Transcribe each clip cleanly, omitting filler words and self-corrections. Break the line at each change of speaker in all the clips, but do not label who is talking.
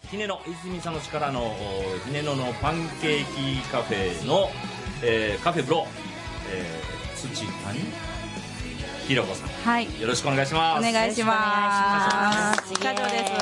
ひねの泉佐野市からのひねののパンケーキカフェの、カフェブロー、土谷ひろこさん、
はい、
よろしくお願いします。
お願いします。社長です。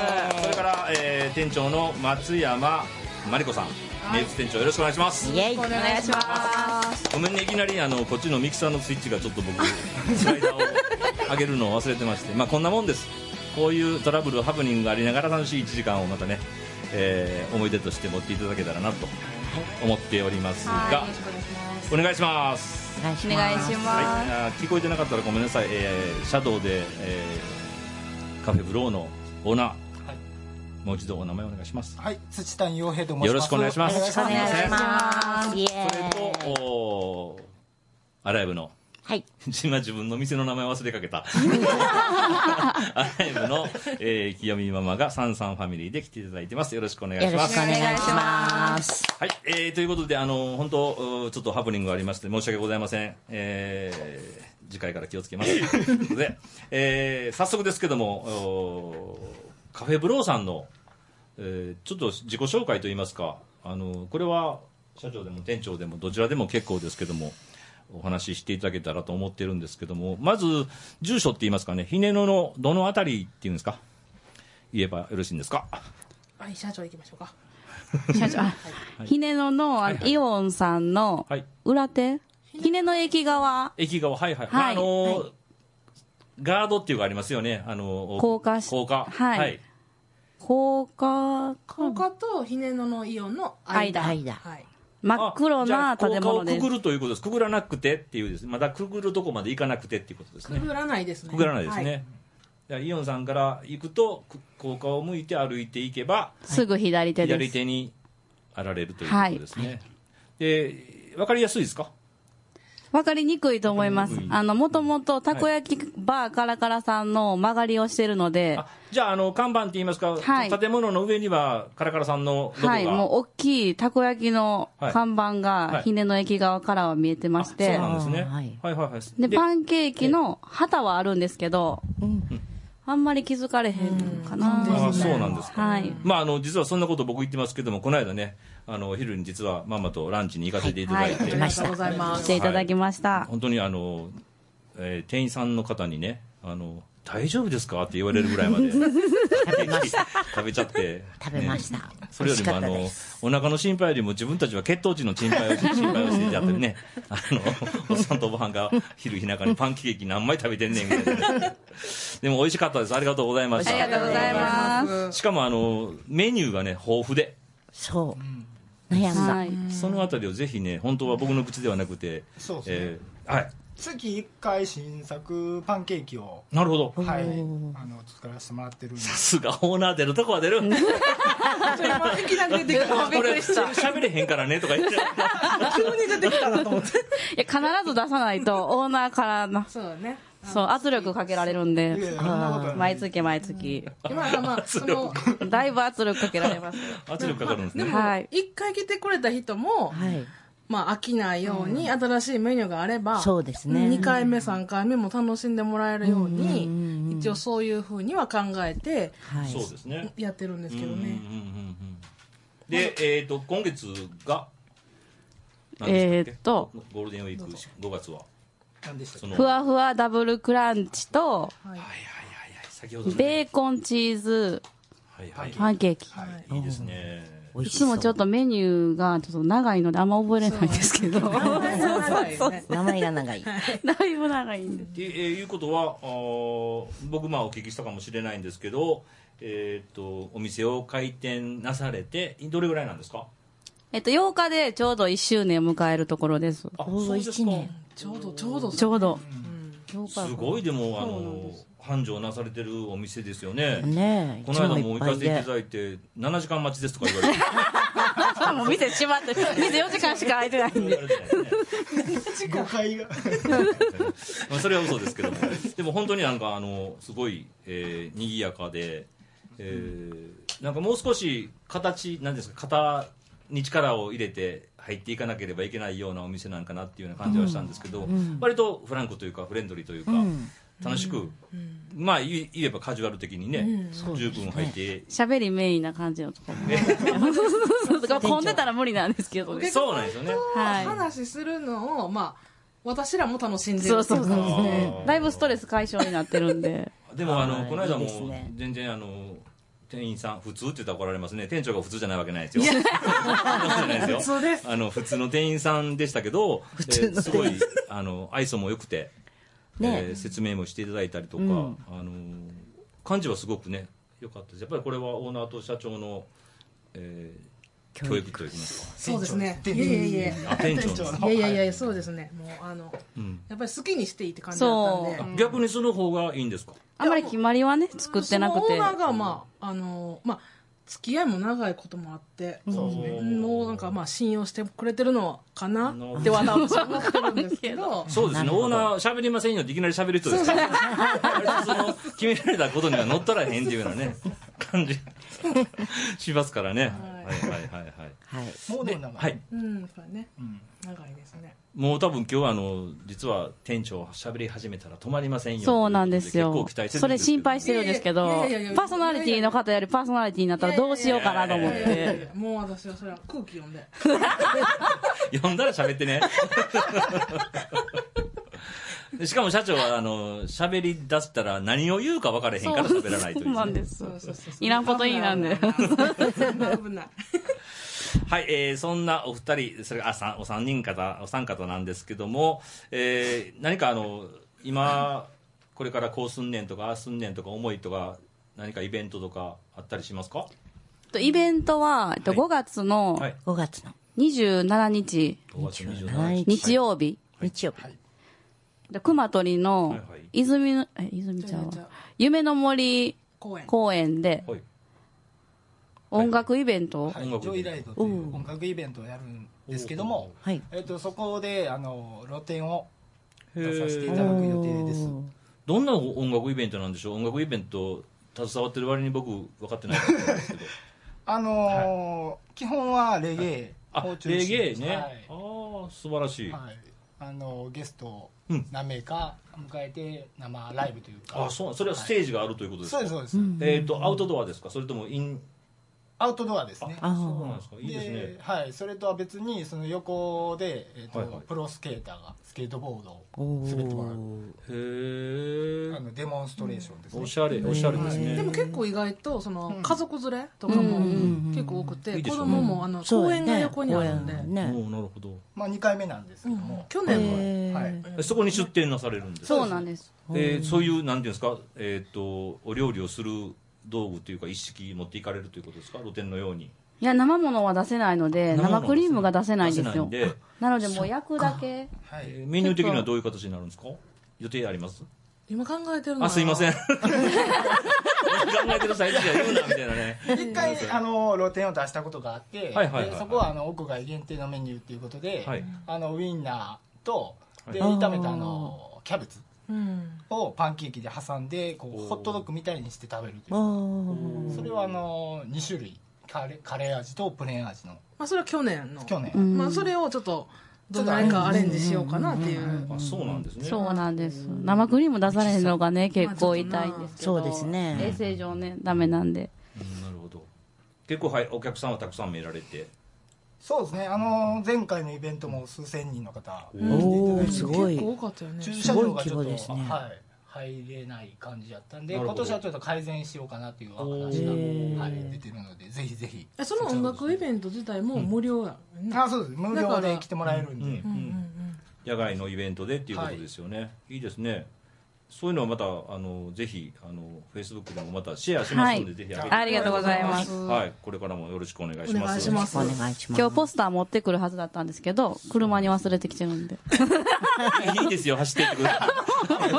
それから、店長の松山真理子さん、名物店長、よろしくお願いします。
お願いします。
ごめんね、いきなりこっちのミキサーのスイッチがちょっと僕スライダーを上げるのを忘れてまして、まあこんなもんです。こういうトラブルハプニングがありながら楽しい1時間をまたね、思い出として持っていただけたらなと思っておりますが、お願いします。
お願いします。
はい、聞こえてなかったらごめんなさい。シャドウで、カフェブローのオーナー、もう一度お名前お願いします。
はい、土谷陽平と申します。
よろしくお願いします。
よろしくお願いします。
それとアライブの、
はい、
今自分の店の名前忘れかけたアライブの、清美ママがサンサンファミリーで来ていただいてます。よろしくお願いします。
よろしくお願いします。
はい、ということで本当ちょっとハプニングがありまして申し訳ございません。次回から気をつけますで、早速ですけども、カフェブローさんの、ちょっと自己紹介といいますか、これは社長でも店長でもどちらでも結構ですけども、お話ししていただけたらと思ってるんですけども、まず住所って言いますかね、ひねののどのあたりっていうんですか、言えばよろしいんですか。
はい、社長行きましょうか。
社長、ひねののイオンさんの裏手、ひねの駅側、
はいはい、ガードっていうのがありますよね、
高架、
はい、
高架とひねののイオンの間、はい、
真っ黒な建物です。
くぐるということです。くぐらなくてっていうです、まだくぐるとこまで行かなくてっていうことですね。
くぐらないですね。
くぐらないですね。はい、イオンさんから行くと高架を向いて歩いていけば
すぐ左手です。
左手にあられるということですね。はい、で、分かりやすいですか。
分かりにくいと思います。もともとたこ焼きバーカラカラさんの曲がりをしてるので、
じゃあ看板って言いますか、はい、建物の上にはカラカラさんのロゴが、はい、
もう大きいたこ焼きの看板がひねの駅側からは見えてまして、
そうなんですね。はいはいはい。
でパンケーキの旗はあるんですけど、あんまり気づかれへんかな。
そうなんですか。
はい。
まあ実はそんなこと僕言ってますけども、この間ね、昼に実はママとランチに行かせていただいて、
ありがとうございます。
来ていただきました。
本当に店員さんの方にね、大丈夫ですかって言われるぐらいまで食べました。食べちゃって、
食べました。
それよりもお腹の心配よりも自分たちは血糖値の心配をしてやってね、おっさんとおばはんが昼日中にパンケーキ何枚食べてんねんみたいな。でも美味しかったです。ありがとうございました。
ありがとうございます。
しかもメニューがね豊富で、
そう、悩んだ。
そのあたりをぜひね、本当は僕の口ではなくて、
そうですね。
はい。
月1回新作パンケーキを、
なるほど、
はい、作らせてもらってるんで。
さすがオーナー、出るとこは出る。
今いきなり出てきた。びっくりした。
喋れへんからねとか言って。
急に出てきたなと思って。
いや、必ず出さないとオーナーからの。
そうだね。
そう、圧力かけられるんで。毎月。だいぶ圧力かけられます。
圧力かかるんですね。
はい。一回来てくれた人も、はい。飽きないように新しいメニューがあれば、
そうですね。
2回目、3回目も楽しんでもらえるように、一応そういうふうには考えて、
そうですね。
やってるんですけどね。
で、今月が、ゴールデンウィーク5月は、
ふわふわダブルクランチと、ベーコンチーズパンケーキ。
いいですね。
いつもちょっとメニューがちょっと長いのであんま覚えれないんですけど、
名前が長い。
だいぶ長いんで。
っていうことは、僕お聞きしたかもしれないんですけど、お店を開店なされてどれぐらいなんですか
？8日でちょうど1周年を迎えるところです。
そうですか。
ちょうど。
すごい、でも繁盛なされてるお店ですよね。
ねえ。
この間も行かせていただいて7時間待ちですとか言われて。
もう店閉まって、店4時間しか空いてないんで。
誤解が。
それは嘘ですけども、でも本当にすごい賑やかで、なんかもう少しなんですか、型に力を入れて入っていかなければいけないようなお店なんかなっていうような感じはしたんですけど、割とフランクというかフレンドリーというか、 楽しく、まあ言えばカジュアル的にね、十分入って
喋りメインな感じのところ混んでたら無理なんですけどね。
そうなんですよね。
話するのをまあ私らも楽しんでる。
そうそうそう。だいぶストレス解消になってるんで。
でもこの間も全然店員さん普通って言ったら怒られますね。店長が普通じゃないわけないですよ。普通です。普通の店員さんでしたけど、すごい愛想も良くて、説明もしていただいたりとか、感じはすごくね良かったです。やっぱりこれはオーナーと社長の教育といいますか。
そうですね。
店長。
いやそうですね。もうやっぱり好きにしていいって感じだったんで。
逆にその方がいいんですか。
あんまり決まりはね作ってなくて。
オーナーがまあ付き合いも長いこともあって、もうなんかまあ信用してくれてるのかなっては思ってるんですけど。
そうですね。オーナー喋りませんよっていきなり喋る人ですから。その決められたことには乗っ取らへんっていうようなね感じしますからね。はい。
もうでも長い。
これね長いですね。
もう多分今日実は店長喋り始めたら止まりませんよ。
そうなんですよ。
結構期待してるんですけど。
それ心配してるんですけど、パーソナリティの方よりパーソナリティになったらどうしようかなと思って。
もう私はそれは空気読んで。
読んだら喋ってね。しかも社長は喋り出したら何を言うか分からへんから喋らないという。
そうなんです。いらんこといいなんで。
危ない。
はい、そんなお二人、それお三方なんですけども、何か今これからこうすんねんとかああすんねんとか思いとか何かイベントとかあったりしますか？
イベントは5月の27日日曜日熊取の泉ちゃんは夢の森公園で音楽イベント、
ジョイライドという音楽イベントをやるんですけども、そこで露店を出させていただく予定です。
どんな音楽イベントなんでしょう？音楽イベント携わってる割に僕分かってないんですけど
基本はレゲエを中心に
レゲエね、素晴らしい、
ゲストを何名か迎えて生ライブというか、
それはステージがあるということですか？
そうですそうです。
アウトドアですか？それとも
アウトドアですね。
そうなんですか。いいですね。
はい、それとは別にその横でプロスケーターがスケートボードを滑ってもらう。デモンストレーションですね。
おしゃれですね。
でも結構意外とその家族連れとかも結構多くて、子供も公園が横にあるんで。
なるほど。
まあ2回目なんですけども、
去年
は
そこに出店なされるんですか？
そうなんです。
そういうなんていうんですか、お料理をする道具というか一式持っていかれるということですか？露店のように。
いや生ものは出せないので生クリームが出せないんですよ。なのでもう焼くだけ。
メニュー的にはどういう形になるんですか？予定あります？
今考えてるのは
すいません考えてる最中じゃ言うなみたいなね。
一回露店を出したことがあって、そこは屋外限定のメニューということで、ウインナーと炒めたキャベツをパンケーキで挟んでホットドッグみたいにして食べるという。それは2種類カレー味とプレーン味の。
それは去年の。それをちょっとどないかアレンジしようかなっていう。
そうなんですね。
そうなんです。生クリーム出されるのがね結構痛いんですけど。
そうですね。
衛生上ねダメなんで。
なるほど。結構お客さんはたくさん見られて。
そうですね。前回のイベントも数千人の方来ていただいて、
すごい。
結構多かったよね。
駐車場がちょっと入れない感じだったんで、今年はちょっと改善しようかなという話が出てるので、ぜひぜひ。
その音楽イベント自体も無料やね。
そうです。無料で来てもらえるんで。
野外のイベントでっていうことですよね。いいですね。そういうのはまたぜひフェイスブックでもまたシェアしますので、ぜひ
ありがとうございます。
はい、これからもよろしくお願いします。
お願いします。
今日ポスター持ってくるはずだったんですけど、車に忘れてきてるんで。
いいですよ、走ってってください。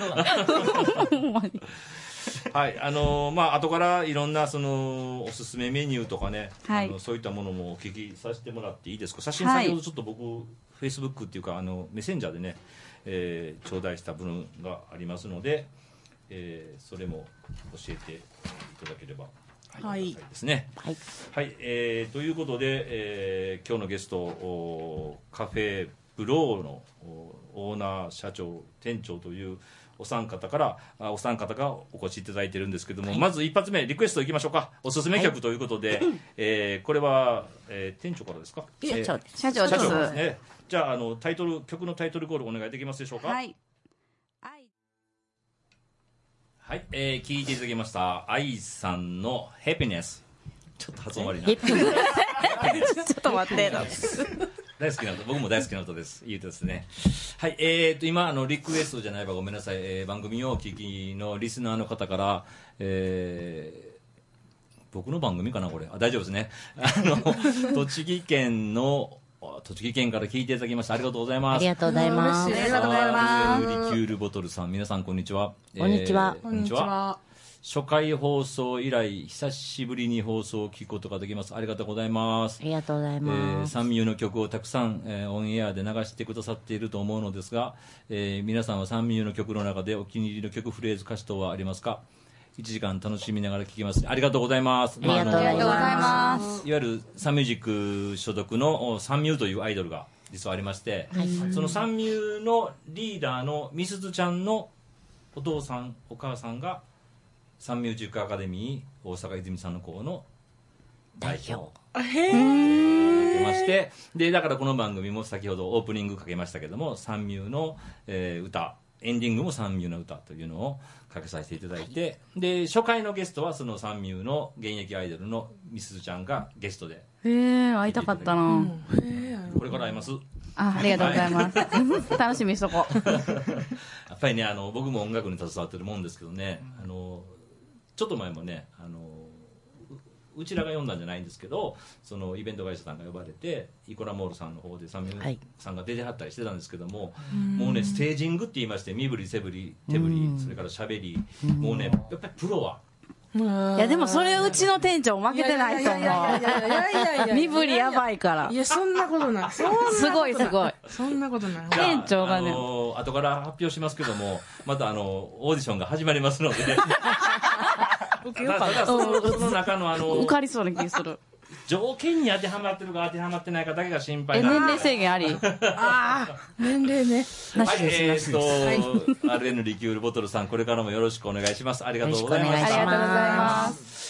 はい、後からいろんなおすすめメニューとかね、そういったものもお聞きさせてもらっていいですか？写真先ほどちょっと僕フェイスブックっていうかメッセンジャーでね、頂戴した分がありますので、それも教えていただければありがたいですね。ということで、今日のゲストカフェブローのオーナー社長店長というお三方がお越しいただいてるんですけども、まず一発目リクエストいきましょうか。おすすめ曲ということで、これは、店長からですか？
社長です
ね。じゃあ、曲のタイトルコールお願いできますでしょうか？はい、聞いていただきました愛さんのヘピネス。ちょっと発音悪いな。ちょ
っと待って
大好きな歌、僕も大好きな歌です。いい歌ですね。はい、今リクエストじゃないわ、ごめんなさい、番組をお聞きのリスナーの方から、僕の番組かなこれ、大丈夫ですね。栃木県から聞いていただきました。ありがとうございます。
ありがとうございます。
ありがとうございます。
リキュールボトルさん、皆さんこんにちは。
こんにちは。
こんにちは。
初回放送以来久しぶりに放送を聞くことができます。ありがとうございます。
ありがとうございます。
サンミューの曲をたくさん、オンエアで流してくださっていると思うのですが、皆さんはサンミューの曲の中でお気に入りの曲、フレーズ、歌詞等はありますか？1時間楽しみながら聴きます。ありがとうございます。
ありがとうございます。
いわゆるサンミュージック所属のサンミューというアイドルが実はありまして、そのサンミューのリーダーのみすずちゃんのお父さんお母さんがサンミュージックアカデミー大阪泉さんの校の代表
へ
ーまして、でだからこの番組も先ほどオープニングかけましたけども、サンミューの、歌、エンディングもサンミューの歌というのをかけさせていただいて、で初回のゲストはそのサンミューの現役アイドルのみすずちゃんがゲストで。
会いたかったな。
これから会います。
ありがとうございます。楽しみにしとこう。
やっぱりね、僕も音楽に携わってるもんですけどね、ちょっと前もね、うちらが読んだんじゃないんですけど、そのイベント会社さんが呼ばれてイコラモールさんの方でサンミューさんが出てはったりしてたんですけども、もうねステージングって言いまして、身振り手振り、それからしゃべり、もうねやっぱりプロは。
いやでもそれうちの店長負けてないと思う。身振りやばいから。
いやそんなことない。
すごいすごい。
そんなことない。
店長がね、後から発表しますけども、またオーディションが始まりますので。ただその中の
受かりそうな気する。
条件に当てはまってるか当てはまってないかだけが心配
な。年齢制限あり。
年齢ね。
はい、RN リキュールボトルさん、これからもよろしくお願いします。ありがとうございました。
ありがとうございます。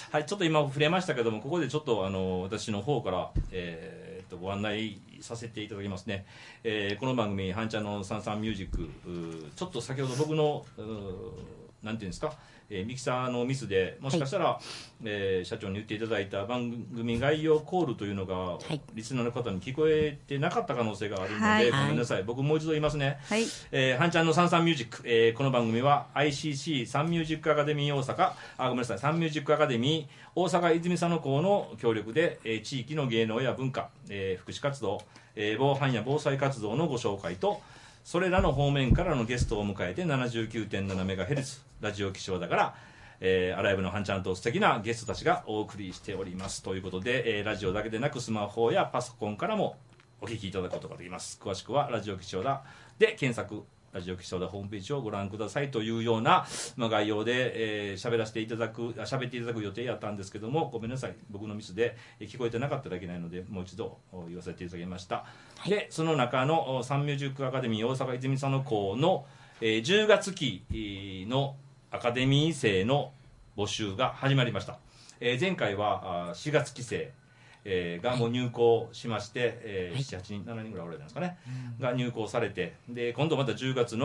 はい、ちょっと今触れましたけども、ここでちょっと私の方からご案内させていただきますね。この番組半ちゃんのサンサンミュージック、ちょっと先ほど僕のなんていうんですか、ミキサーのミスでもしかしたら、社長に言っていただいた番組概要コールというのが、リスナーの方に聞こえてなかった可能性があるので、ごめんなさい。僕もう一度言いますね。はんちゃんのサンサンミュージック、この番組は ICC サンミュージックアカデミー大阪、ごめんなさい、サンミュージックアカデミー大阪泉佐野校の協力で、地域の芸能や文化、福祉活動、防犯や防災活動のご紹介と、それらの方面からのゲストを迎えて 79.7MHz ラジオ気象だから、アライブのハンちゃんと素敵なゲストたちがお送りしておりますということで、ラジオだけでなくスマホやパソコンからもお聞きいただくことができます。詳しくはラジオ気象だで検索、ラジオ気象だホームページをご覧くださいというような、概要で喋っていただく予定やったんですけども、ごめんなさい、僕のミスで聞こえてなかったらいけないのでもう一度言わせていただきました。でその中のサンミュージックアカデミー大阪泉佐野校の、10月期のアカデミー生の募集が始まりました。前回は4月期生がもう入校しまして、7、8人、7人ぐらいおられたんですかね、が入校されて、で今度また10月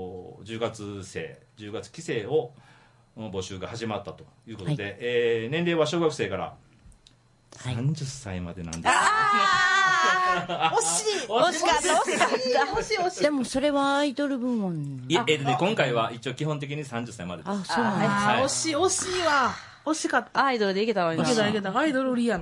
期生を募集が始まったということで、年齢は小学生から30歳までなんです。
惜しかった。でもそれはアイドル部門。
今回は一応基本的に30歳までです。
そうなん
です。惜しいわ。惜しかった。
アイドルでいけたのにな。
いけた。アイドル売りやの。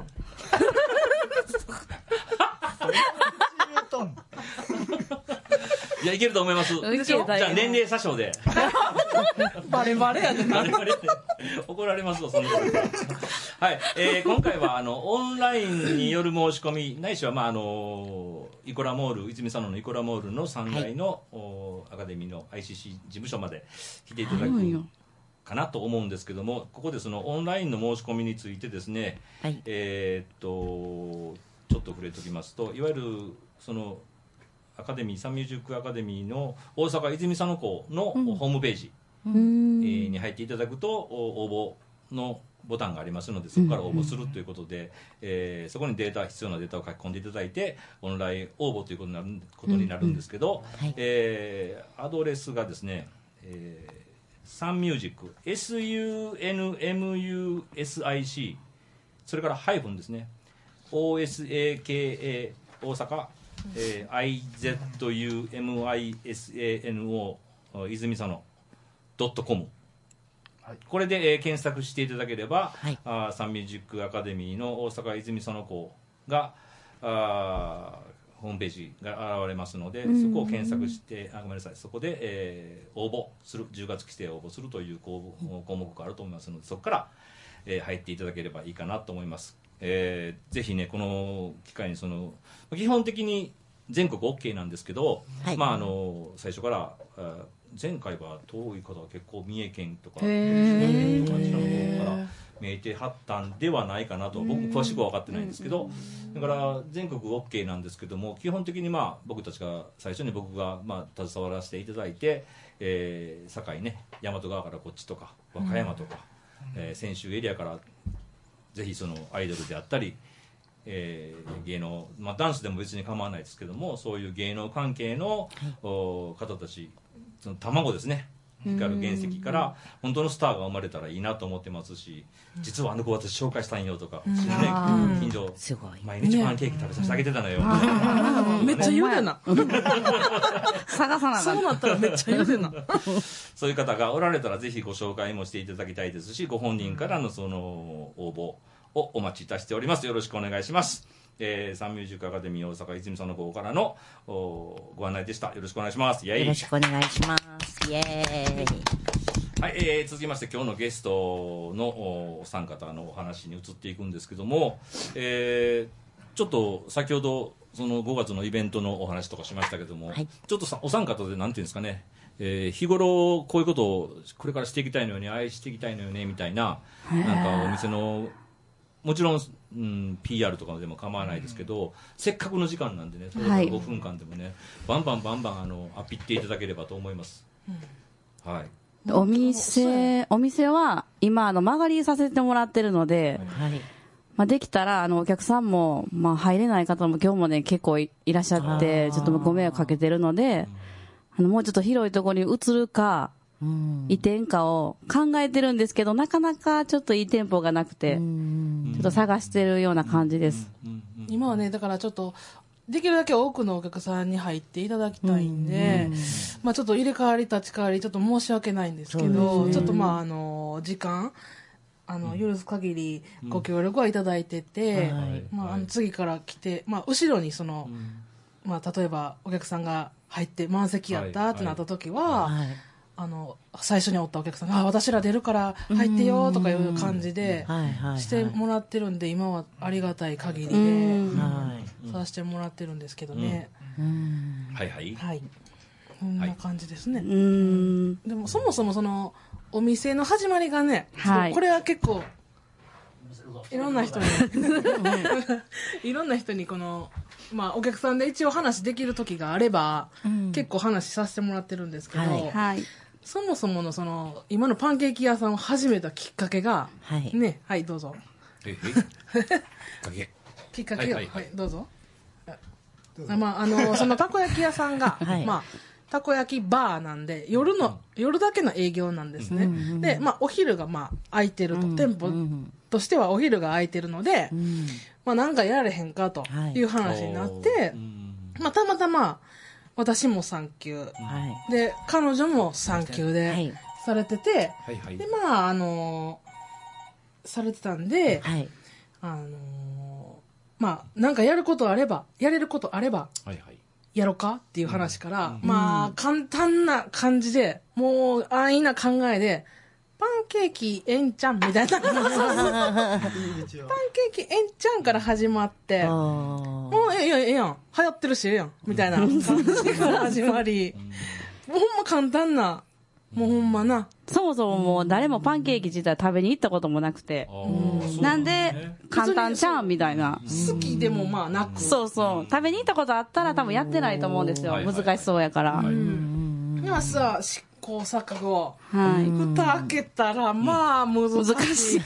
いや、いけると思います。じゃあ年齢詐称で。
バレバレやで。
怒られますよ、そんなこと。はい、今回はオンラインによる申し込み、ないしはイコラモール、泉佐野のイコラモールの3階の、アカデミーの ICC 事務所まで来ていただくかなと思うんですけども、ここでそのオンラインの申し込みについてですね、ちょっと触れておきますと、いわゆるそのアカデミーサンミュージックアカデミーの大阪泉佐野校のホームページ、に入っていただくと応募のボタンがありますので、そこから応募するということで、そこに必要なデータを書き込んでいただいてオンライン応募ということになるんですけど、アドレスがですね、サンミュージック SUNMUSIC それからハイフンですね OSAKA 大阪、IZUMISANO 泉佐野.com、これで、検索していただければ、サンミュージックアカデミーの大阪泉佐野校がホームページが現れますので、そこを検索してごめんなさい、そこで、応募する10月規定応募するという項目があると思いますので、そこから、入っていただければいいかなと思います。ぜひねこの機会に基本的に全国 OK なんですけど、最初から前回は遠い方は結構三重県とかから見えてはったんではないかなと、僕も詳しくは分かってないんですけど、だから全国 OK なんですけども、基本的に僕たちが最初に僕が携わらせていただいて、堺ね大和川からこっちとか和歌山とか、泉州エリアからぜひそのアイドルであったり、芸能、ダンスでも別に構わないですけども、そういう芸能関係の、方たち、その卵ですね、光る原石から本当のスターが生まれたらいいなと思ってますし、実はあの子私紹介したんよとか、近所毎日パンケーキ食べさせてあげてたのよ、
めっちゃ言うでな
探さな
そうなったらめっちゃ言うでな
そういう方がおられたらぜひご紹介もしていただきたいですし、ご本人からのその応募をお待ちいたしております。よろしくお願いします。サンミュージックアカデミー大阪泉佐野校からのご案内でした。よろしくお願いします。
よろしくお願いします。イエーイ。
はい、続きまして今日のゲストのお三方のお話に移っていくんですけども、ちょっと先ほどその5月のイベントのお話とかしましたけども、ちょっとお三方でなんていうんですかね、日頃こういうことをこれからしていきたいのよね、愛していきたいのよねみたいな、なんかお店のもちろん、PR とかでも構わないですけど、せっかくの時間なんでね、それから5分間でもね、バンバンアピっていただければと思います。はい。
お店は今間借りさせてもらってるので、できたらお客さんも、入れない方も今日もね結構 いらっしゃって、ちょっとご迷惑かけてるので、もうちょっと広いところに移るか、移転かを考えてるんですけど、なかなかちょっといい店舗がなくて、ちょっと探してるような感じです。
今はね、だからちょっとできるだけ多くのお客さんに入っていただきたいんで、ちょっと入れ替わり立ち替わりちょっと申し訳ないんですけど、ちょっと時間許す限りご協力はいただいてて、次から来て、後ろにその、例えばお客さんが入って満席やったってなった時は、最初におったお客さんが私ら出るから入ってよとかいう感じでしてもらってるんで、今はありがたい限りでさせてもらってるんですけどね。
はいはい、
こんな感じですね。でもそもそもそのお店の始まりがね、これは結構いろんな人にこのお客さんで一応話できる時があれば、結構話させてもらってるんですけど、そもそものその今のパンケーキ屋さんを始めたきっかけが、ね、はいどうぞ。きっかけを、どうぞ。そのたこ焼き屋さんが、たこ焼きバーなんで夜だけの営業なんですね。で、お昼が空いてると、店舗としてはお昼が空いてるので、なんかやられへんかという話になって、たまたま私も産休、で彼女も産休でされてて、でされてたんで、なんかやれることあればやろうかっていう話から、簡単な感じで、もう安易な考えで、パンケーキえんちゃんみたいなパンケーキえんちゃんから始まって、もうええやん流行ってるしええやんみたいな感じから始まり、もうほんま簡単なもうほんまな。
そもそももう誰もパンケーキ自体食べに行ったこともなくて、なんで簡単ちゃんみたいな。
好きでもまあなく。
そうそう。食べに行ったことあったら多分やってないと思うんですよ。難しそうやから。
今さ、試行錯誤。蓋開けたら、まあ難しい。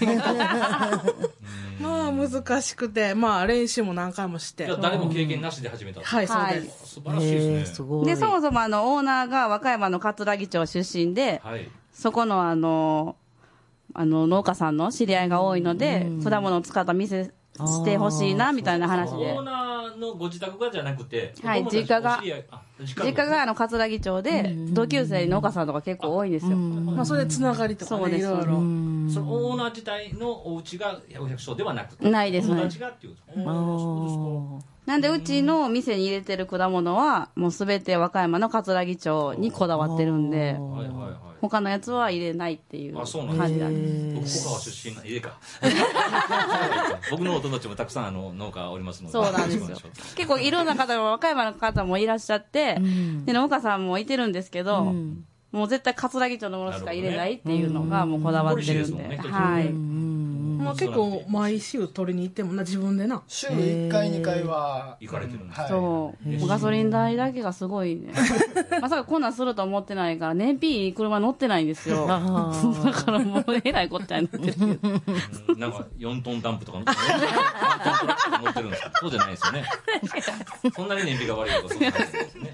まあ難しくて、まあ練習も何回もして。
じゃあ誰も経験なしで始めた。
はい、そうです。
素晴らしいですね。
で、そもそもオーナーが和歌山の桂木町出身で、そこの農家さんの知り合いが多いので、果物を使った店してほしいなみたいな話で。
オーナーのご自宅がじゃなくて、
はい、実家が桂木町で、同級生農家さんとか結構多いんですよ。
まあそれでつながりとかね、いろいろ。その
オーナー自体のお家が百百姓ではなくて、
ないですね。
友達がっていうこと。
なんでうちの店に入れてる果物はもうすべて和歌山の桂木町にこだわってるんで、他のやつは入れないっていう感じなんです。
僕小川出身の家か。僕のお友達もたくさん農家おりますので。
そうなんですよ。結構いろんな方が和歌山の方もいらっしゃって、で農家さんもいてるんですけど、もう絶対桂木町のものしか入れないっていうのがもうこだわってるんで、はい。
まあ結構毎週取りに行ってもな、自分でな
週1回2回は
行かれてるんです。
そうガソリン代だけがすごいね。まさかこんなんすると思ってないから燃費車乗ってないんですよ。だからもうえらいことになってるけど、
なんか4トンダンプとか乗ってるんですか。そうじゃないですよね。そんなに燃費が悪いとかそうじゃないですね。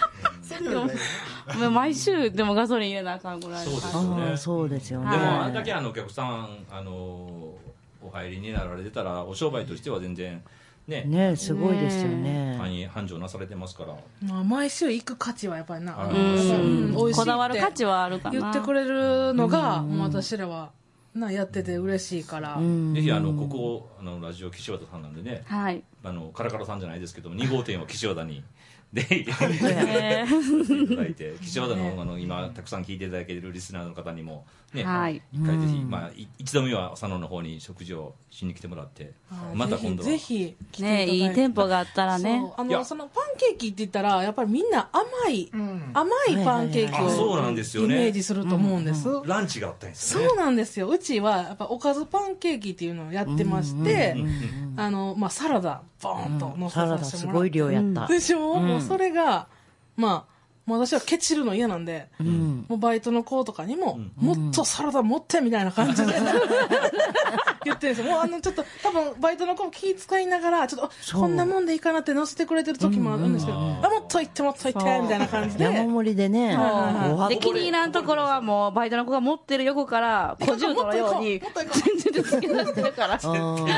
毎週でもガソリン入れなあかんぐらい。
そうですよね。
でもあれだけお客さんお入りになられてたらお商売としては全然
ねすごいですよね。
繁盛なされてますから。
まあ毎週行く価値はやっぱりな、
こだわる価値はあるかな。
言ってくれるのが私らはやってて嬉しいから。
ぜひここラジオ岸和田さんなんでね、カラカラさんじゃないですけども2号店は岸和田に。でいただいて、岸和田の今たくさん聞いていただけるリスナーの方にもね、一回ぜひ一度目は佐野の方に食事をしに来てもらって、また今度は
ぜひ
ねいい店舗があったらね。
そのパンケーキって言ったらやっぱりみんな甘いパンケーキをイメージすると思うんです。
ランチがあったんですよね。
そうなんですよ。うちはやっぱおかずパンケーキっていうのをやってまして、サラダボーンと乗せさせてもらって、
サラダすごい量やった
でしょ。もうそれが私はケチるの嫌なんで、もうバイトの子とかにも、もっとサラダ持ってみたいな感じで言ってるんですよ。もうちょっと多分バイトの子も気遣いながら、ちょっとこんなもんでいいかなって乗せてくれてる時もあるんですけど、もっといってみたいな感じで。
山盛りでね。
で、気に入らんところはもうバイトの子が持ってる横から小銃のように、全然突き出してるから。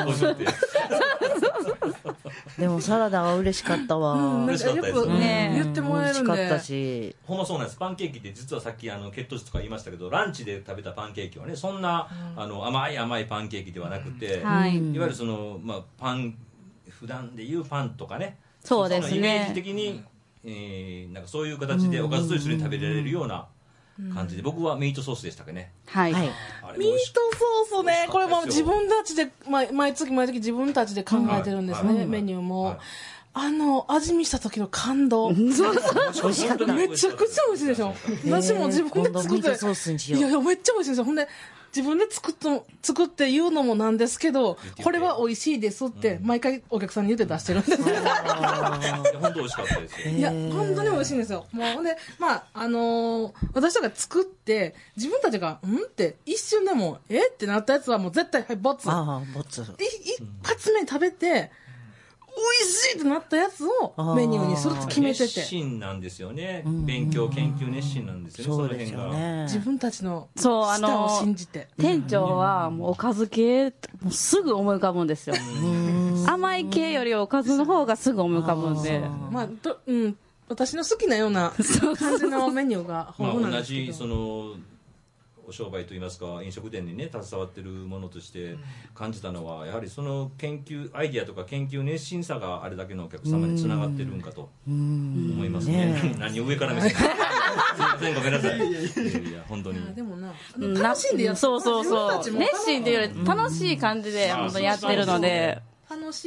でもサラダは嬉しかったわ。
嬉しかったです
ね。言ってもらえるんで。
美味しかったし。
ほんまそうなんです。パンケーキって実はさっき血糖値とか言いましたけど、ランチで食べたパンケーキはね、そんな甘いパンケーキではなくて、いわゆるパン普段でいうパンとかね、
そうですね。
イメージ的になんかそういう形でおかずと一緒に食べられるような感じで、僕はミートソースでしたっけね。
はい。
ミートソースね、これも自分たちで毎月自分たちで考えてるんですね、メニューも。味見した時の感動。めちゃくちゃ美味しいでしょ。私も自分で作って。いやめっちゃ美味しいですよ。ほんで自分で作って言うのもなんですけど、これは美味しいですって毎回お客さんに言って出してるんです。
本当美味しかったですよ。
いや本当に美味しいんですよ。もうほんで私とか作って自分たちがって一瞬でもってなったやつはもう絶対ボツ。一発目食べて美味しいってなったやつをメニューにするって決めてて。
熱心なんですよね。勉強研究熱心なんですよね。その辺が
自分たちの舌を信じて。
店長はもうおかず系もうすぐ思い浮かぶんですよ。甘い系よりおかずの方がすぐ思い浮かぶんで、
私の好きなような感じのメニューが豊富なんですけど。
同じお商売といいますか飲食店にね携わってるものとして感じたのは、やはりその研究アイディアとか研究熱心さがあれだけのお客様につながってるんかと思いますね。何を上から目線すいません、ごめんなさい。いや本当に
でも楽しんでやって
そう熱心っていうより楽しい感じで本当にやってるので、
楽し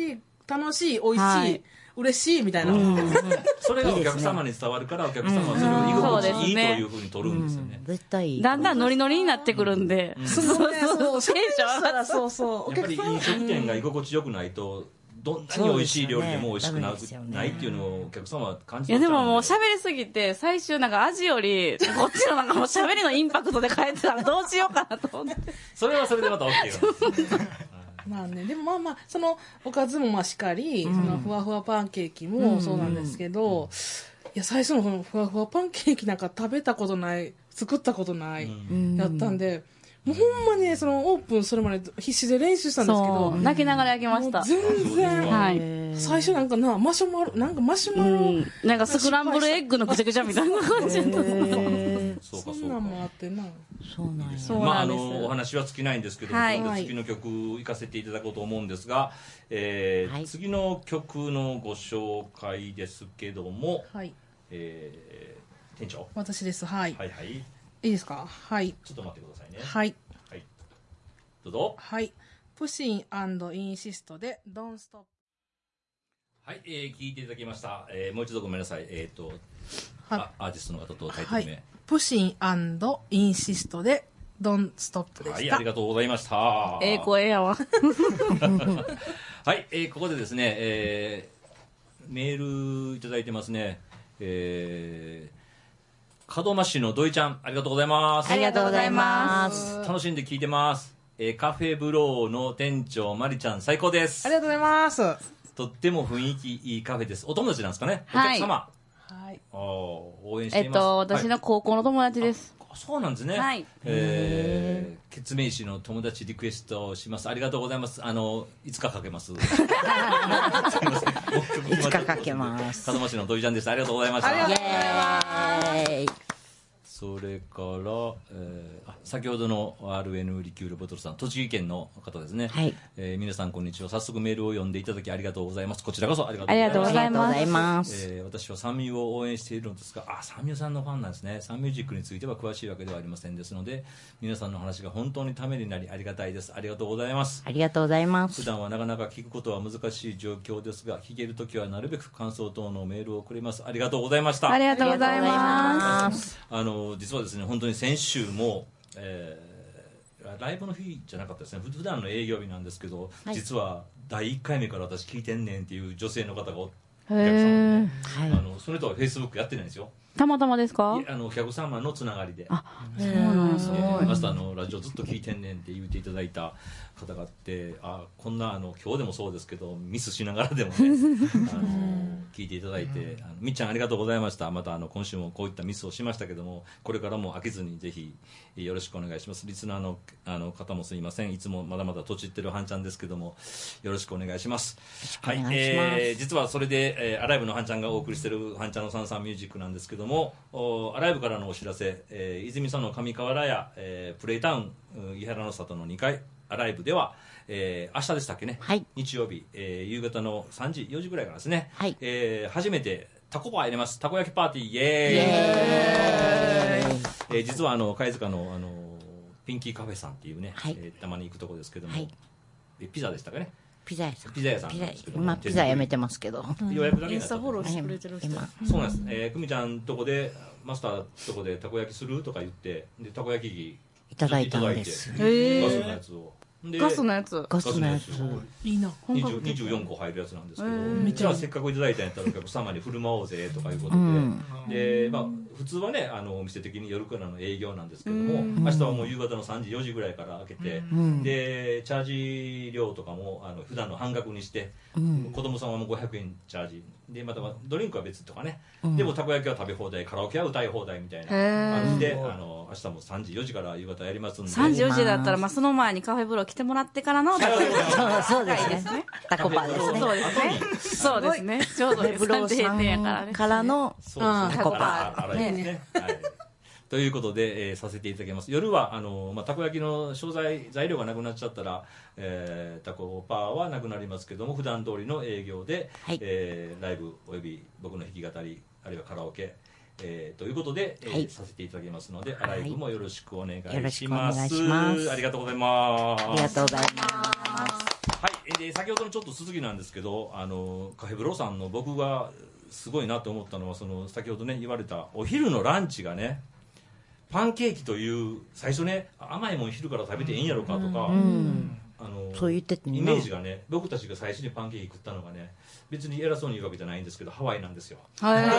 楽しい、美味しい、はい、嬉しいみたいな、
それがお客様に伝わるから、お客様はそれを居心地いいというふうに取るんですよね。
絶対いい。
だんだんノリノリになってくるんで、
そうそう、テンション上がった。そうそう。
やっぱり飲食店が居心地よくないと、どんなに美味しい料理でも美味しくないっていうのをお客様は感じて。
いやでももう喋りすぎて、最終なんか味より、こっちのなんかもう喋りのインパクトで変えてたらどうしようかなと思って。
それはそれでまた OK なんです。
まあね、でもまあまあ、そのおかずもまあしっかり、そのふわふわパンケーキもそうなんですけど、いや最初のこのふわふわパンケーキなんか食べたことない、作ったことない、やったんで、もうほんまにそのオープンするまで必死で練習したんですけど、
泣きながら焼きました。
全然、
はい、
最初なんかマシュマロ、
なんかスクランブルエッグのぐちゃぐちゃみたいな感じで。
そんなんもあってな。
そうなんや。
まあお話は尽きないんですけども、次の曲行かせていただこうと思うんですが、次の曲のご紹介ですけども、店長。
私です。はい。
はいはい。
いいですか。はい。
ちょっと待ってくださいね。
はい。
はい。どうぞ。
はい。プシン&インシストで Don't Stop。
はい、聞いていただきました。もう一度ごめんなさい。アーティストの方とタイトル名。はい、
プシン&インシストで Don't Stop でした。
はい、ありがとうございました。
声やわ。
はい、ここでですね、メールいただいてますね。門真市の土井ちゃん、ありがとうございます。
ありがとうございます。
楽しんで聞いてます。カフェブローの店長まりちゃん最高です。
ありがとうございます。
とっても雰囲気いいカフェです。お友達なんですかね、
はい、
お客様。
はい。
応援しています。
私の高校の友達です。
そうなんですね。
はい。
決命師の友達リクエストします。ありがとうございます。いつかかけます。いつ
かかけます。
門真市の土井ちゃんです。ありがとうございました。
ありがとうございます。
それから、先ほどの RN リキュールボトルさん、栃木県の方ですね。
はい。
皆さんこんにちは。早速メールを読んでいただきありがとうございます。こちらこそありが
とうございます。
私はサンミューを応援しているのですが、サンミューさんのファンなんですね。サンミュージックについては詳しいわけではありませんですので、皆さんの話が本当にためになりありがたいです。ありがとうございます。
ありがとうございます。
普段はなかなか聞くことは難しい状況ですが、聞けるときはなるべく感想等のメールを送ります。ありがとうございました。
ありがとうございます。
実はですね、本当に先週も、ライブの日じゃなかったですね。普段の営業日なんですけど、はい、実は第1回目から私聞いてんねんっていう女性の方がお客様で、それとはフェイスブックやってないんですよ。
たまたまですか？
お客様のつながりで。
そうなんですね。
明日ラジオずっと聞いてんねんって言っていただいた方があって、こんな今日でもそうですけどミスしながらでもね聞いていただいて、みっちゃんありがとうございました。また今週もこういったミスをしましたけども、これからも飽きずにぜひよろしくお願いします。リスナーの方もすいません。いつもまだまだとちってるはんちゃんですけども、よろしくお願いします。はい、実はそれで、アライブのはんちゃんがお送りしているはんちゃんのサンサンミュージックなんですけども、アライブからのお知らせ、泉佐野上河原屋、プレイタウン伊原の里の2階アライブでは、明日でしたっけね、
はい、
日曜日、夕方の3時4時ぐらいからですね、
はい、
初めてタコパー入れます。たこ焼きパーティーイエーイ。実は貝塚のピンキーカフェさんっていうね、
はい、
たまに行くとこですけども、
はい、
ピザでしたかね。
ピザ屋さん
なんですけど、
今ピザやめてますけど、
予約だけになっ
インスタフォローしてくれてる人、
そうなんです。久美ちゃんとこでマスターとこでたこ焼きするとか言って、でたこ焼き器
いただいたんです。
ガスのやつを。
ガスのやつ
いいな。
24個入るやつなんですけど、じゃあせっかくいただいたんやったらお客様に振る舞おうぜとかいうことで、で普通はねお店的に夜からの営業なんですけども、明日はもう夕方の3時4時ぐらいから開けて、でチャージ料とかも普段の半額にして、子供さんはもう500円チャージで、またドリンクは別とかね、でもたこ焼きは食べ放題、カラオケは歌い放題みたいな感じで、明日も3時4時から夕方やりますんで、
3時4時だったら、その前にカフェ風呂来てもらってからの
そうですね、タコパですね。
そうですね、ちょうど3時閉店やからね、
からのタコパ
ですね。ということで、させていただきます。夜はたこ焼きの材料がなくなっちゃったら、タコパはなくなりますけども、普段通りの営業で、
はい、
ライブおよび僕の弾き語り、あるいはカラオケ、ということで、
はい、
させていただきますので、ライブもよろしくお願いします。
よろしくお願いします。
ありがとうございます。
ありがとうございます。
はい。 で先ほどのちょっと続きなんですけど、カフェブロさんの僕がすごいなと思ったのは、先ほどね言われたお昼のランチがね、パンケーキという最初ね、甘いもん昼から食べていいんやろかとか、
そう言ってて
イメージがね、僕たちが最初にパンケーキ食ったのがね、別に偉そうに言うわけじゃないんですけど、ハワイなんですよ。もうでも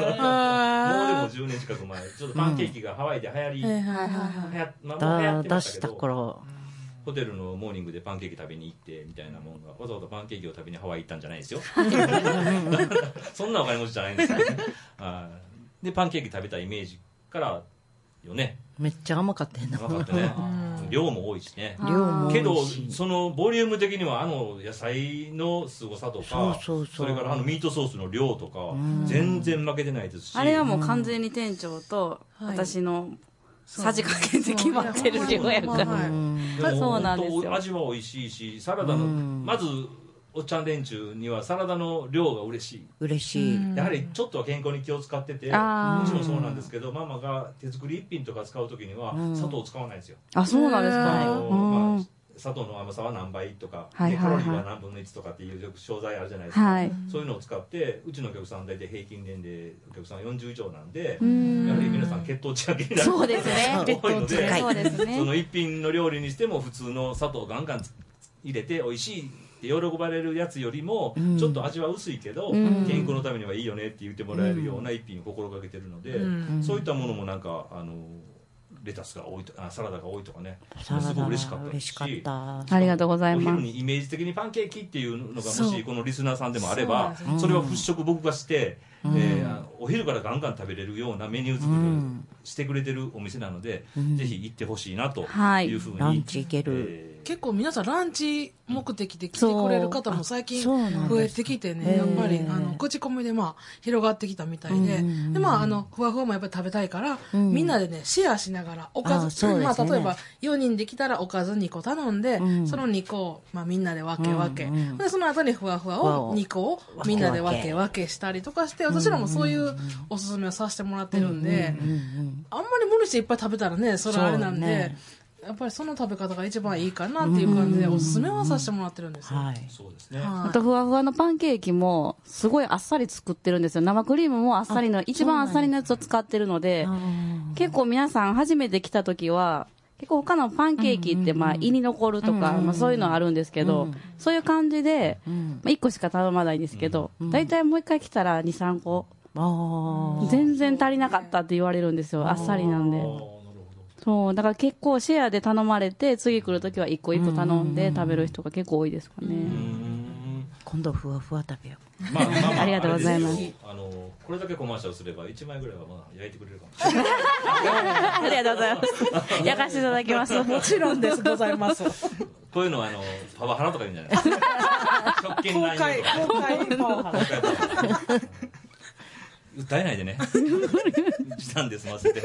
10年近く前、ちょっとパンケーキがハワイで流行り、もう流行ってましたけど、ホテルのモーニングでパンケーキ食べに行ってみたいなもんが、わざわざパンケーキを食べにハワイ行ったんじゃないですよ。そんなお金持ちじゃないんですよね。でパンケーキ食べたイメージからよね。
めっちゃ甘かったよな。
甘かったね。量も多いしね。
量も多いし。
けどそのボリューム的には野菜の凄さとか、それからミートソースの量とか、全然負けてないですし。
あれはもう完全に店長と私のさじ加減で決まってる量やから。そうなんですよ。
味は美味しいし、サラダのまずおっちゃん連中にはサラダの量が嬉しい。やはりちょっとは健康に気を使ってて、もちろんそうなんですけど、ママが手作り一品とか使う時には砂糖を使わないんですよ。
あ、そうなんですか。
砂糖の甘さは何倍とか、カロリーは何分の1とかっていう商材あるじゃないですか。そういうのを使って、うちのお客さん大体平均年齢お客さん40以上なんで、やはり皆さん血糖値上げになる
そうですね。
多いので、
そ
の一品の料理にしても普通の砂糖をガンガン入れて美味しいって喜ばれるやつよりも、ちょっと味は薄いけど、健康のためにはいいよねって言ってもらえるような一品を心がけてるので、そういったものもなんかレタスが多いとかサラダが多いとかね、すごい嬉しかったし、
ありがとうございます。
お昼にイメージ的にパンケーキっていうのがもしこのリスナーさんでもあれば、それは払拭僕がして、お昼からガンガン食べれるようなメニュー作りをしてくれてるお店なので、ぜひ行ってほしいなというふうに。
ランチ行ける。
結構皆さんランチ目的で来てくれる方も最近増えてきてね、やっぱり口コミで広がってきたみたいで、でふわふわもやっぱり食べたいから、みんなでねシェアしながらおかず、例えば4人できたらおかず2個頼んで、その2個をみんなで分けで、その後にふわふわを2個をみんなで分けしたりとかして、私らもそういうおすすめをさせてもらってるんで、あんまり無理していっぱい食べたらね、それあれなんで、やっぱりその食べ方が一番いいかなっていう感じでおすすめはさせてもらってるんですよ。
そうですね。
あとふわふわのパンケーキもすごいあっさり作ってるんですよ。生クリームもあっさりの一番あっさりのやつを使ってるので、結構皆さん初めて来た時は結構他のパンケーキって胃に残るとかそういうのあるんですけど、そういう感じで1個しか頼まないんですけど、だいたいもう1回来たら 2,3 個全然足りなかったって言われるんですよ。あっさりなんで。そうだから結構シェアで頼まれて、次来るときは一個一個頼んで食べる人が結構多いですかね。
今度ふわふわ食べよう。
ありがとうございます。
これだけコマーシャルすれば1枚ぐらいは焼いてくれるかもしれない。
ありがとうございます。焼かせていただきます。
もちろんです。ございます。
こういうのはパワハラとか言うんじゃないですか。職権乱用とか。公開パワハラ。訴えないでね。時短で済ませて。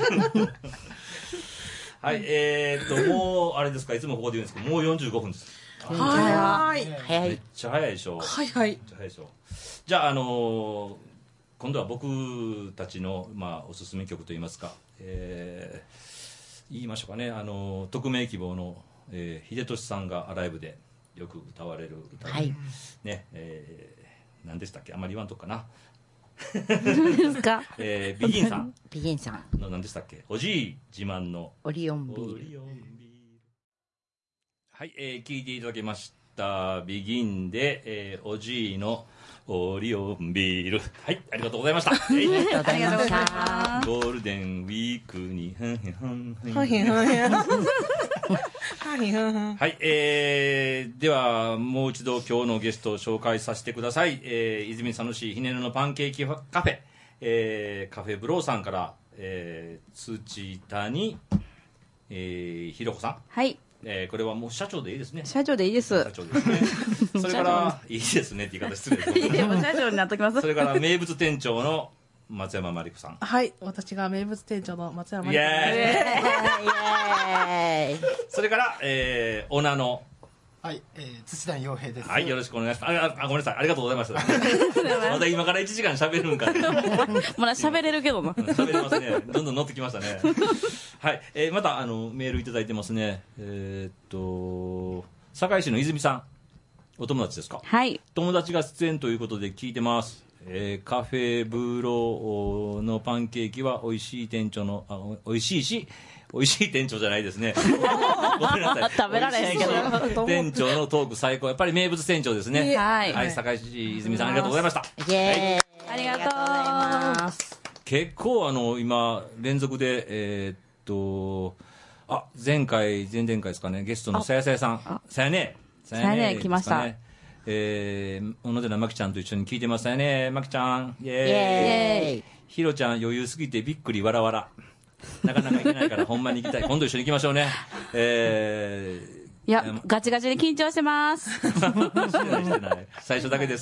はい、もうあれですか、いつもここで言うんですけど、もう45分です。
早い。
めっちゃ早いでしょ。
早い。
めっちゃ早いでしょ。じゃあ今度は僕たちのおすすめ曲といいますか、言いましょうかね、匿名希望の秀俊さんがライブでよく歌われる歌ね、何でしたっけ、あんまり言わんとこかな。
何ですか。
ビギンさんの何でしたっけ、おじい自慢の
オリオンビール。
はい、聞いていただきましたビギンで、おじいのオリオンビール。はい、ありがとうございました。ありがとうございました。ゴールデンウィークにはい、ではもう一度今日のゲストを紹介させてください。泉佐野市ひねるのパンケーキカフェ、カフェブローさんから、土谷ひろこさん。
はい。
これはもう社長でいいですね。
社長でいいです。
社長ですね。それからいいですねって言い方失礼ですけど。
でも社長になっときます。
それから名物店長の松山真理子さん。
はい、私が名物店長の松山真理子
です。それからオーナーの
土谷洋平です。
はい、よろしくお願いします。ごめんなさい、ありがとうございました。まだ今から1時間喋るんか。
まだ喋れるけどな。
喋れますね。どんどん乗ってきましたね。はい、またメールいただいてますね。堺市の泉さん。 お友達ですか？
はい。
友達が出演ということで聞いてます。カフェブロのパンケーキは美味しい店長の、美味しいし、美味しい店長じゃないですね。ごめんなさい。
食べられへんけど。
店長のトーク最高。やっぱり名物店長ですね。
はい。
はい、堺市泉さんありがとうございました。
イエーイ。
ありがとうございます。
結構今、連続で、前回、前々回ですかね、ゲストのさやさやさん。さやね
来ました。
小野寺まきちゃんと一緒に聞いてますよね。まきちゃん、イエーイ。ひろちゃん余裕すぎてびっくりわらわら。なかなか行けないからほんまに行きたい。今度一緒に行きましょうね。
いや、ガチガチに緊張してます。
してない。最初だけです。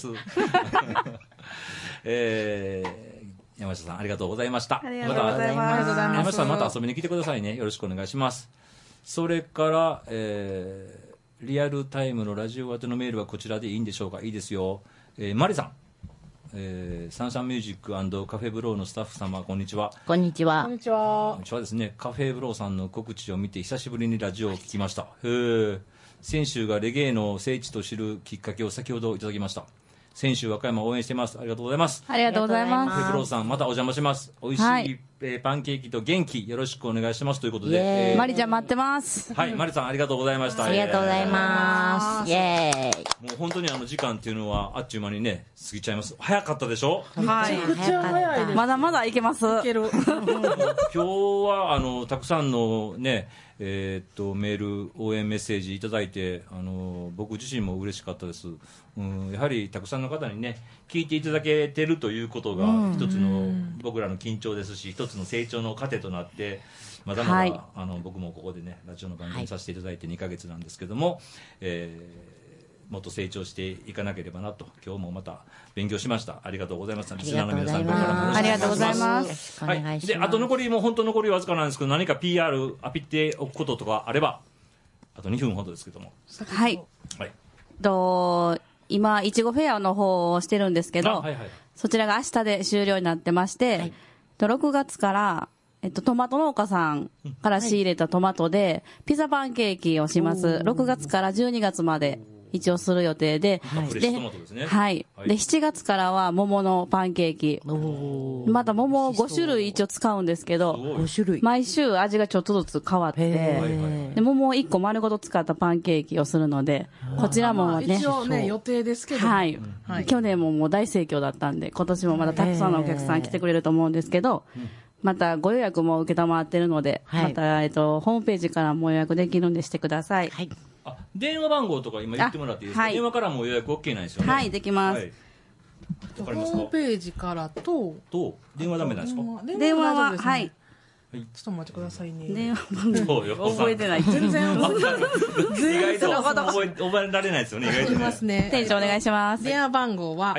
山下さんありがとうございました。
ありがとうございます。
山下さんまた遊びに来てくださいね。よろしくお願いします。それから、リアルタイムのラジオ宛てのメールはこちらでいいんでしょうか？いいですよ。マリさん、サンシャンミュージック&カフェブローのスタッフ様、こんにちは。
こんにちは。
こんにちは。
こんにちはですね。カフェブローさんの告知を見て久しぶりにラジオを聞きました。先週がレゲエの聖地と知るきっかけを先ほどいただきました。先週和歌山応援してます。ありがとうございます。
ありがとうございます。
カフェブローさんまたお邪魔します。美味しい、はい、パンケーキと元気よろしくお願いしますということで、
マリちゃん待ってます。
はい、マリさんありがとうございました。
ありがとうございます。イエーイ。
もう本当に時間っていうのはあっちゅう間にね過ぎちゃいます。早かったでしょ？
はい。
めっちゃ早いです。
まだまだいけます。いける。
今日はたくさんのねメール応援メッセージいただいて僕自身も嬉しかったです。やはりたくさんの方にね聞いていただけてるということが一つの僕らの緊張ですし、一つの成長の糧となってまだまだ、はい、僕もここでねラジオの番組させていただいて2ヶ月なんですけども、もっと成長していかなければなと今日もまた勉強しました。ありがとうございます。リスナーの皆さん
ありがとうございます。
はい、であと残りもう本当残りわずかなんですけど、何か PR アピっておくこととかあればあと2分ほどですけども。
はい、はい、今いちごフェアの方をしてるんですけど、はいはい、そちらが明日で終了になってまして、はい、6月からトマト農家さんから仕入れたトマトでピザパンケーキをします。6月から12月まで一応する予定で、
はい、フレッシュトマトですね。
はい。で、7月からは桃のパンケーキ。また桃を5種類一応使うんですけど、
5種類。
毎週味がちょっとずつ変わって、で桃を1個丸ごと使ったパンケーキをするので、こちらもね。
一応ね、予定ですけど。
はい。去年ももう大盛況だったんで、今年もまだたくさんのお客さん来てくれると思うんですけど、またご予約も受けたまってるので、また、ホームページからも予約できるんでしてください。はい。
電話番号とか今言ってもらっていいですか？はい、電話からも予約 OK なんですよね。
はい、できます。はい、
ホームページからと
電話ダメなんですか？
電話は、はい。
ちょっとお待ちくださいね。
電話番号覚えてない。
全然覚
えてない。覚えられないですよね。意外と
ますね。
店長お願いします。
電話番号は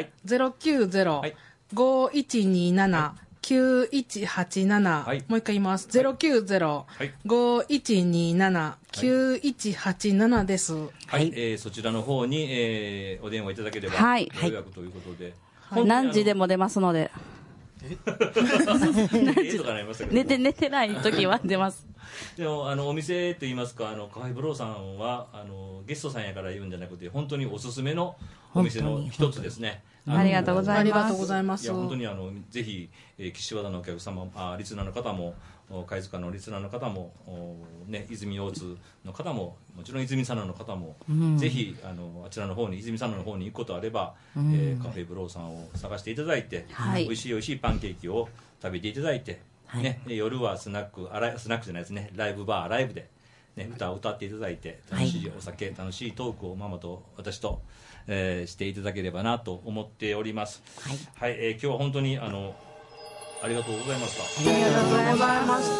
090-5127 9187、はい、もう一回言います。090-5127-9187 です。
はい、そちらの方に、お電話いただければ、
はい、
ご予約ということで。
はい、何時でも出ますので。寝てない時は出ます。
でもお店といいますかカフェブローさんはゲストさんやから言うんじゃなくて本当におすすめのお店の一つですね。
ありがとうございます。
ありがとうございます。
いや本当にぜひ岸和田のお客様リスナーの方も貝塚のリスナーの方もね泉大津の方ももちろん泉佐野の方も、ぜひあちらの方に泉佐野の方に行くことあれば、カフェブローさんを探していただいて、美味しいパンケーキを食べていただいて、ね、夜はスナックじゃないですね、ライブバーライブで、ね、歌を歌っていただいて楽しいお酒、楽しいトークをママと私と、していただければなと思っております。はい、今日は本当にありがとうございました。
ありがとうございました。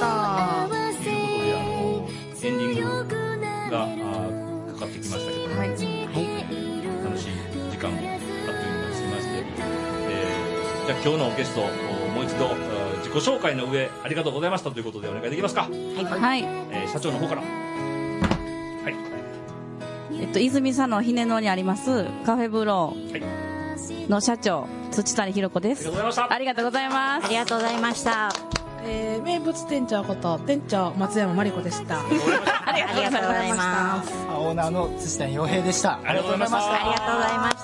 ということでエンディングがかかってきましたけども、楽しい時間もあっという間に過ぎまして、じゃあ今日のゲストもう一度自己紹介の上ありがとうございましたということでお願いできますか？
はい、
社長の方から。はい、
泉佐野ひねのにありますカフェブローの社長土谷ひろ子です。
ありがとうございました。
ありがとうございます。
ありがとうございました。
あり名物店長こと店長松山真理子でした。
ありがとうございます。
オーナーの土谷洋平でした。
ありがとうございました。
ありがとうございました。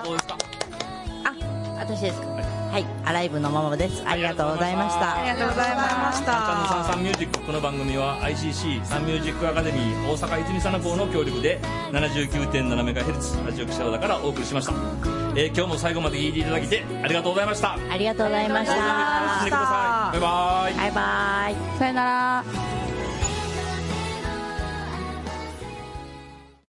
どうですか？
私ですか？はい、アライブのママです。ありがとうございました。
ありがとうございました。
チャンネルサンサンミュージック、この番組は ICC サンミュージックアカデミー大阪泉佐野校の協力で 79.7MHz ラジオ記者だからお送りしました。今日も最後まで聞いていただきてありがとうございました。
ありがとうございました。
バイバイ。
バイバイ。
さよなら。